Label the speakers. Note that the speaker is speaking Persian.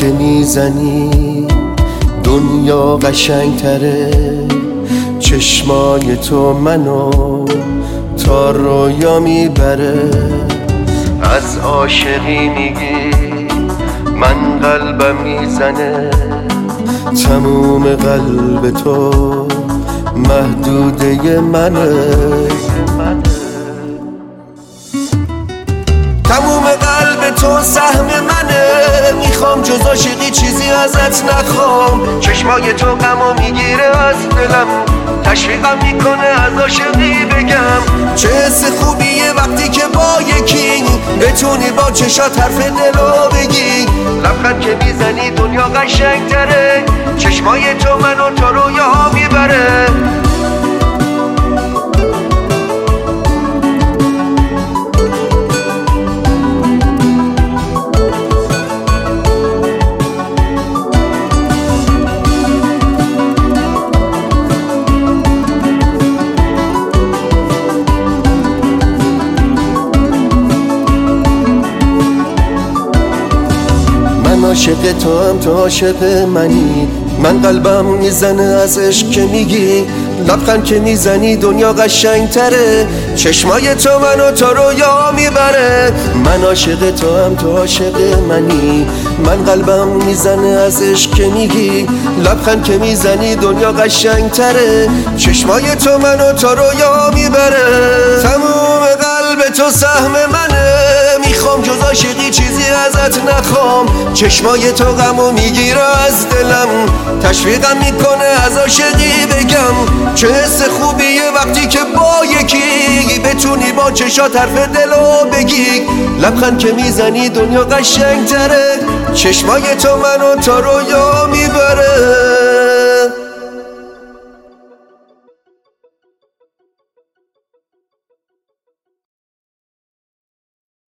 Speaker 1: که میزنی دنیا قشنگتره، چشمای تو منو تا رویا میبره. از عاشقی میگی من قلبم میزنه، تموم قلب تو محدوده منه. تموم قلب تو سهم منه، میخوام جز عاشقی چیزی ازت نخوام. چشمای تو غمو میگیره از دلم، تشویقم میکنه از عاشقی بگم. چه حس خوبیه وقتی که با یکی بتونی با چشات حرف دلو بگی. لبخند که میزنی دنیا قشنگتره، چشمای تو منو تا رویاها میبره. عاشق تو هم تو عاشق منی، من قلبم میزنه از عشق که میگی. لبخند که میزنی دنیا قشنگتره، چشمای تو منو تا رویا میبره. من عاشق تو هم تو عاشق منی، من قلبم میزنه از عشق که میگی. لبخند که میزنی دنیا قشنگتره، چشمای تو منو تا رویا میبره. تموم قلب تو سهم منه، میخوام جز عاشقی چیزی ازت نخوام. چشمای تو غمو میگیره از دلم، تشویقم میکنه از عاشقی بگم. چه حس خوبیه وقتی که با یکی بتونی با چشات حرف دلو بگی. لبخند که میزنی دنیا قشنگتره، چشمای تو منو تا رویا